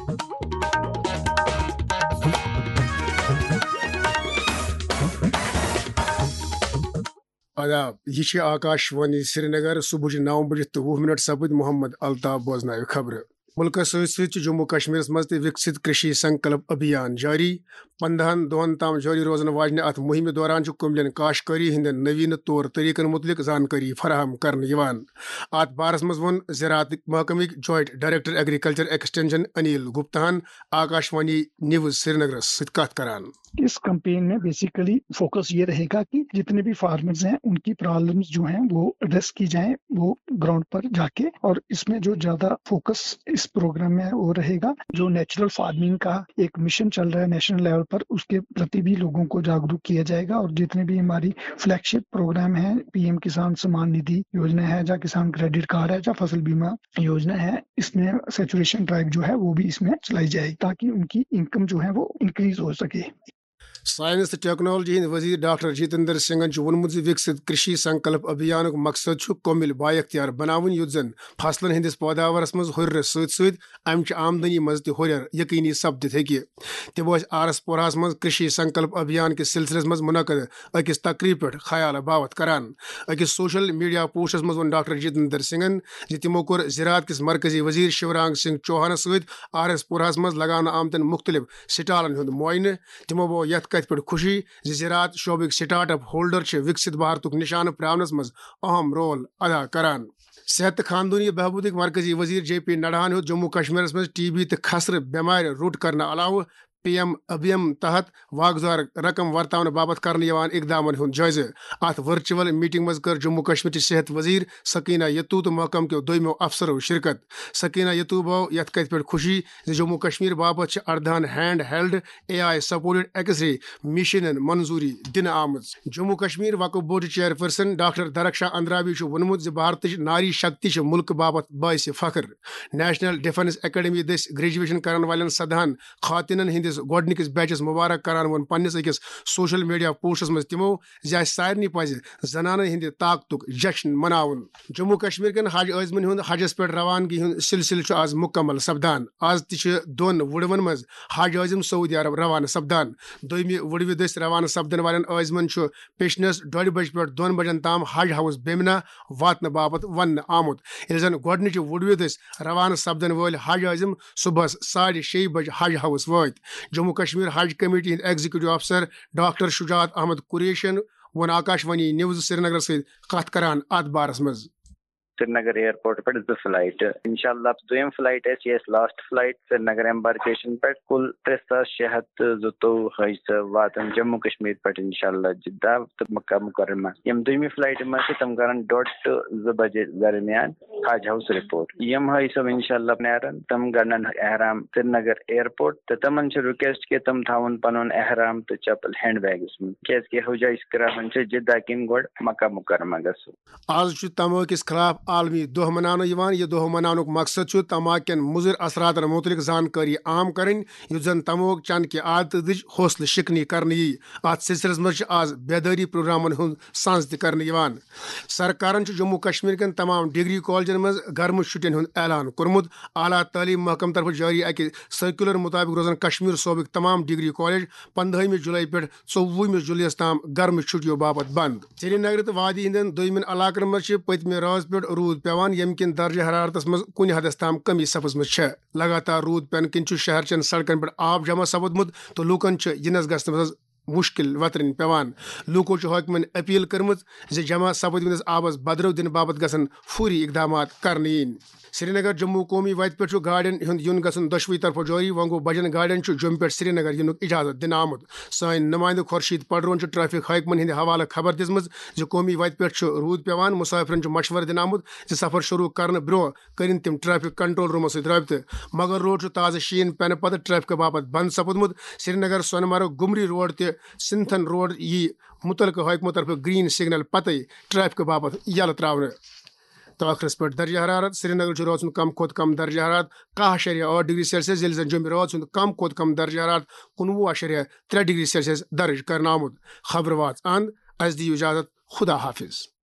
آداب یہ آکاشوانی سری نگر صبح 9 بجے 20 سپد محمد الطاف بوزن خبر ملک ست جموں کشمیر مز وکست کرشی سنکلپ ابھیان جاری 15 دہن تام جاری روزن واجنہ ات مہم دوران کملین کاشکاری ہند نوین طور طریقن متعلق زانکاری فراہم کرنے ات بارس مز ون زراعت محکمک joint director agriculture extension Anil گپتاہن آکاشوانی نیوز سری نگر ست کت کران. اس کمپین میں بیسیکلی فوکس یہ رہے گا کہ جتنے بھی فارمرز ہیں ان کی پرابلمز جو ہیں وہ ایڈریس کی جائیں وہ گراؤنڈ پر جا کے. اور اس میں جو زیادہ فوکس اس پروگرام میں وہ رہے گا جو نیچرل فارمنگ کا ایک مشن چل رہا ہے نیشنل لیول پر اس کے پرتی بھی لوگوں کو جاگروک کیا جائے گا. اور جتنے بھی ہماری فلیگ شپ پروگرام ہیں پی ایم کسان سمان ندھی یوجنا ہے یا کسان کریڈٹ کارڈ ہے یا فصل بیمہ یوجنا ہے اس میں سیچوریشن ڈرائیو جو ہے وہ بھی اس میں چلائی جائے تاکہ ان کی انکم جو ہے وہ انکریز ہو سکے. سائنس تو ٹیکنالوجی ہند وزیر ڈاکٹر جتیندر سنگھن وونمت وکست کرشی سنکلپ ابھیان مقصد کومل با اختیار بناون یت زن فصلن ہندس پیداوارس مز ہرس ست امچ آمدنی مز تہ ہرر یقینی سپدت ہیکہ. تمو آرس پورہس مز کرشی سنکلپ ابھیان کس سلسلس مز منعقد اکس تقریب پہ خیال باوت کران. اکس سوشل میڈیا پوسٹس مز ون ڈاکٹر جتیندر سنگھن تمو کور زراعت کس مرکزی وزیر شیورانگ سنگھ چوہانس ست آرس پورہس مز لگاونہ آمتن مختلف سٹالن ہند معائنہ. تمو گو یت کت پہ خوشی زراعت شعبک سٹارٹ اپ ہولڈر وکست بھارتک نشانہ پراونس مز اہم رول ادا کران. صحت خاندانی بہبودک مرکزی وزیر جے پی نڈاہن جموں کشمیرس مز ٹی بی تو خسر بیمار روٹ کرنے علاوہ پی ایم ابھیم تحت واگزار رقم ورتاؤن بابت کرنے اقدامن ہند جائزہ. ات ورچوئل میٹنگ مز کر جموں کشمیر صحت وزیر سکینہ یتو تو محکم کے دویمو افسرو شرکت. سکینہ یتو بو یت کت پہ خوشی جموں کشمیر بابت 18 hand held A I supported X ray مشینن منظوری دن آمت. Jammu Kashmir Waqf board chairperson doctor Darakhshan Andrabi ونمت بھارت ناری شکتی ملک بابت باعث فخر. نیشنل ڈیفنس اکیڈمی دس گریجویشن کرن والن 17 خواتین ہندس گوڈنکس بیچس مبارک کران ون پنس اکس سوشل میڈیا پوسٹس مز تمو سارنی پز زنانن ہند طاقتک جشن مناون. جموں کشمیر کن حج عازمن ہند حجس پہ روانگی ہند سلسلہ آز مکمل سپدان. آز تہ دون وڑون مز حج عازم سعودی عرب روانہ سپدان. دویمہ وڑو دس روانہ سپدن والن عازمن پیشنس 2:30 بجے پہ 2 بجن تام حج ہاؤس بیمنا واتن باپت ون آمت. یل زن گوڈنچ وڑو دس روانہ سپدن ول حج عازم صبح 6:30 بجے حج ہاؤس وات. جموں کشمیر حج کمیٹی ہند ایگزیکٹو افسر ڈاکٹر شجاعت احمد قریشن ون آکاشوانی نیوز سری نگر ست کت کران ات بارس مز. سری نگر ایئرپورٹ پہ 2 فلائٹ انشاءاللہ دویم فلائٹ یہ last flight Srinagar embarkation پہ کل 3622 حج واتن جموں کشمیر پہ انشاءاللہ جدہ تو مکہ مکرمہ. یم دویمہ فلائٹ مز تم کران 1:30 to 2 بجے درمیان حج ہاؤس رپورٹ. یم حج صاحب انشاءاللہ نیرن تم گنن احرام سری نگر ایئرپورٹ تو تمن ریکویسٹ کہ تم تھاون پنن احرام تو چپل ہینڈ بیگس من کیاز کہ حج کران جدہ کن گوڑ مکہ مکرمہ گسو. آج تماک کس خلاف عالمی دہ منانے یہ دہ منانک مقصد تماک کن مضر اثرات متعلق زانکاری عام کریں یت زن تموک چند کہ عادت حوصلہ شکنی کرنے یی. ات سلسلس مز آز بیداری پروگرامن ہند سانز تہ کرنے سرکارن جموں کشمیر کن تمام ڈگری کالجن مز گرم چھٹین ہند اعلان کورمت. اعلیٰ تعلیم محکمہ طرف جاری اکہ سرکولر مطابق روزن کشمیر صوبک تمام ڈگری کالج 15 جولائی پہ 24 جولائی تام گرم چھٹیوں باپت بند. سری نگر تو وادی ہندین دویمن علاقن مز پتمہ راز پہ رود پیوان یم کن درجہ حرارتس مز کن حدس تام کمی سپزمت. لگاتار رود پین کن شہر چن سڑکن پہ آب جمع سپودمت تو لوکن ینس گھنس مز مشکل وترن پیوان. لوکو حاکمن اپیل کرمت جمع سپدمتس آبس بدرو دن باپت گھن فوری اقدامات کرنے ین. سری نگر جموں قومی وتہ پہ گاڑین ہند یون گھن دشوی طرف جاری. وگو بجن گاڑین جم پہ سری نگر ینک اجازت دن آمت. سان نمائندہ خورشید پڈرون ٹریفک حاکمن ہند حوالہ خبر دزم قومی وتہ پہ رود پیوان. مسافرن مشورہ دن آمت سفر شروع کرنے برو کرن تم ٹریفک کنٹرول رومو ست رابطہ. مگر روڈ تازہ شین پینہ پتہ ٹریفک باپت بند سپودمت. سری نگر سونمرگ گمری روڈ تہ سنتھن روڈ یہ متعلقہ حاکمو طرف گرین سگنل پتہ ٹریفک باپت یل تراؤن. تاخرس پہ درجہ حرارت سری نگر روزن کم کھت کم درجہ حرارت 10.8 ڈگری سیلسیس یل زن جوم روزن کم کھت کم درجہ حرارت 19.3 ڈگری سیلسیس درج کرنا آمت. خبر واچ اند اس دیو اجازت خدا حافظ.